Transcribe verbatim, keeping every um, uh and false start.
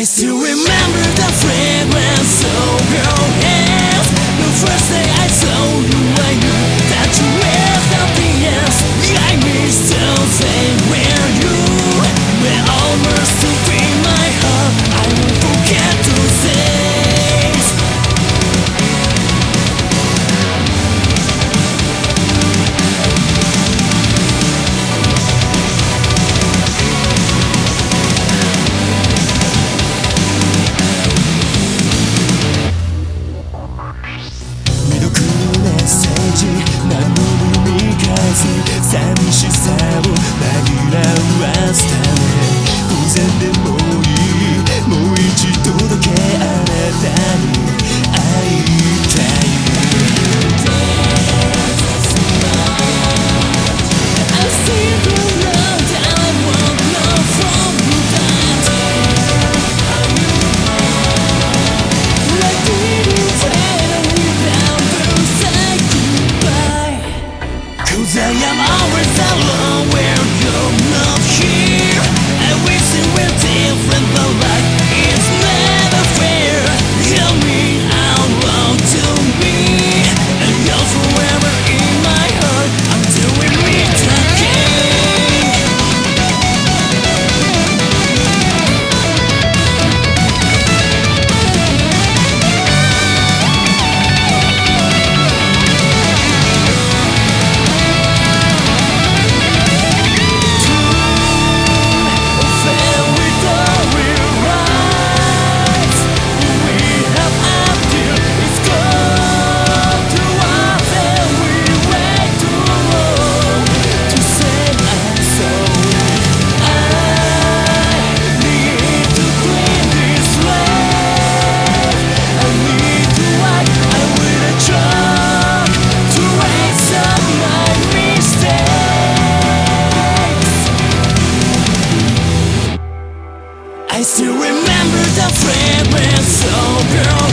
I still remember the fragrance of your hands. The first day I saw you, I knew that you were something else. I miss those days where you were almost to be my heart. I won't forget those days. I am always alone where you're not here. I wish it were different, but life is never fair. Hear me out loud to me, and you're forever in my heart until we meet again. I still remember the fragrance of your